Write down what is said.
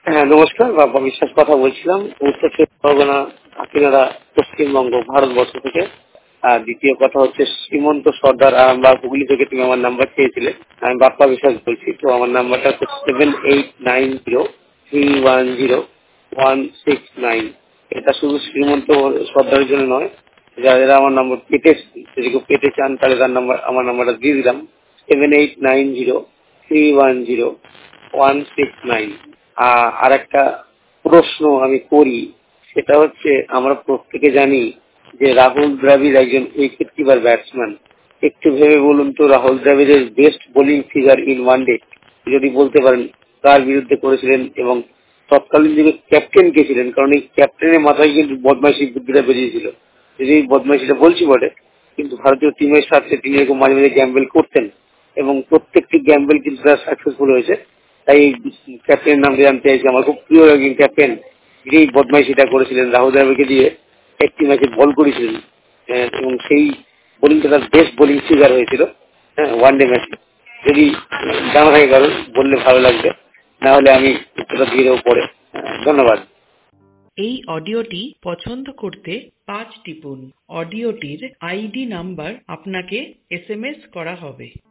হ্যাঁ, নমস্কার। বাপ্পা বিশ্বাস কথা বলছিলাম, উত্তর চব্বিশ পরগনা, কাকিনাড়া, পশ্চিমবঙ্গ, ভারতবর্ষ থেকে। আর দ্বিতীয় কথা হচ্ছে শ্রীমন্ত সর্দার আরামবাগ, হুগলি থেকে তুমি আমার নাম্বার চেয়েছিলে। আমি বাপ্পা বিশ্বাস বলছি। তো আমার নাম্বারটা হচ্ছে 7890310169। এটা শুধু শ্রীমন্ত সর্দারের জন্য নয়, যারা আমার নাম্বার পেতে, যদি কেউ পেতে চান তাহলে তার নাম্বার, আমার নাম্বারটা দিয়ে দিলাম, 7890310169। আর একটা প্রশ্ন আমি করি, সেটা হচ্ছে আমরা প্রত্যেকে জানি যে রাহুল দ্রাবিড় একজন উইকেট কিপার ব্যাটসম্যান। একটু ভেবে বলুন তো, রাহুল দ্রাবিড়ের best bowling figure in one day যদি বলতে পারেন কার বিরুদ্ধে করেছিলেন, এবং তৎকালীন যুগে ক্যাপ্টেন কে ছিলেন? কারণ এই ক্যাপ্টেনের মাথায় কিন্তু বদমাইশি বুদ্ধিটা বেরিয়েছিল। যদি এই বদমাইশিটা বলছি বটে, কিন্তু ভারতীয় টিমের সাথে তিনি এরকম মাঝে মাঝে গ্যাম্বেল করতেন, এবং প্রত্যেকটি গ্যাম্বেল কিন্তু তারা সাকসেসফুল হয়েছে। তাই এই ক্যাপ্টেনের নাম জানতে চাইছি। আমার খুব প্রিয় একজন ক্যাপ্টেন, যিনি বদমাইশিটা করেছিলেন, রাহুল দ্রাবিড়কে দিয়ে একটি ম্যাচে বল করেছিলেন, এবং সেই বোলিংটা তার বেস্ট বোলিং ফিগার হয়েছিল, হ্যাঁ, ওয়ান ডে ম্যাচে। যদি জানা থাকে কারণ বললে ভালো লাগবে, না হলে আমি উত্তরটা দিয়ে দেবো পরে। ধন্যবাদ। এই অডিওটি পছন্দ করতে 5 টিপুন। অডিওটির আইডি নাম্বার আপনাকে SMS করা হবে।